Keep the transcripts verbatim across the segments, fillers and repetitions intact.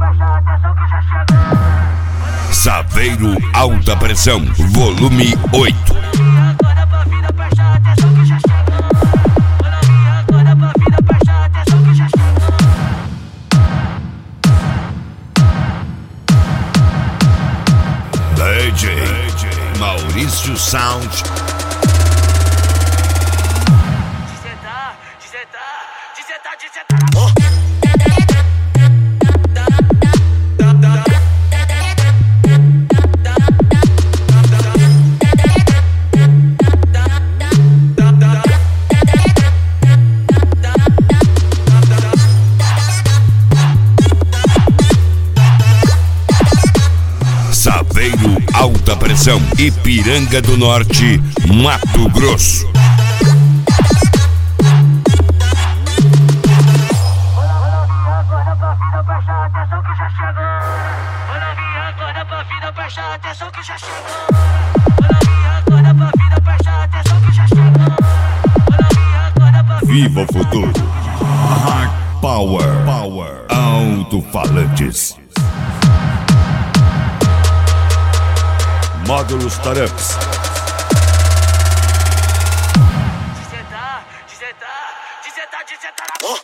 Saveiro Alta Pressão, volume oito. D J Maurício Sound. Desentar, desentar, desentar, desentar. Oh. Saveiro Alta Pressão, Ipiranga do Norte, Mato Grosso. Viva o futuro. Hard Power. Power. Alto-falantes. Módulos Tareps. Desentar, desentar, desentar, desentar. Oh.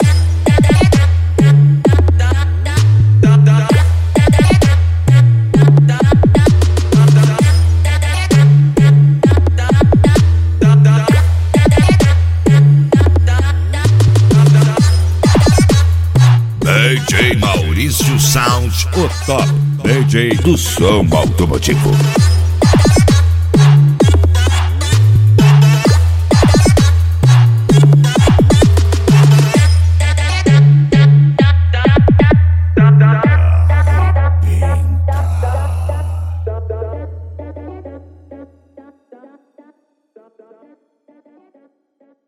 D J Maurício Sound, o top D J do som automotivo.